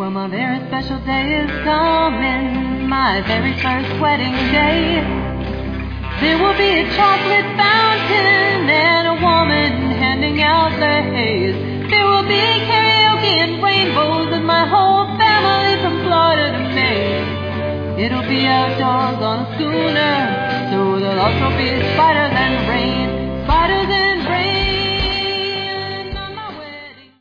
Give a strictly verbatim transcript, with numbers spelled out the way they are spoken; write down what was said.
Well, my very special day is coming, my very first wedding day. There will be a chocolate fountain and a woman handing out leis. There will be karaoke and rainbows and my whole family from Florida to Maine. It'll be outdoors on a schooner, so there'll also be spiders and rain.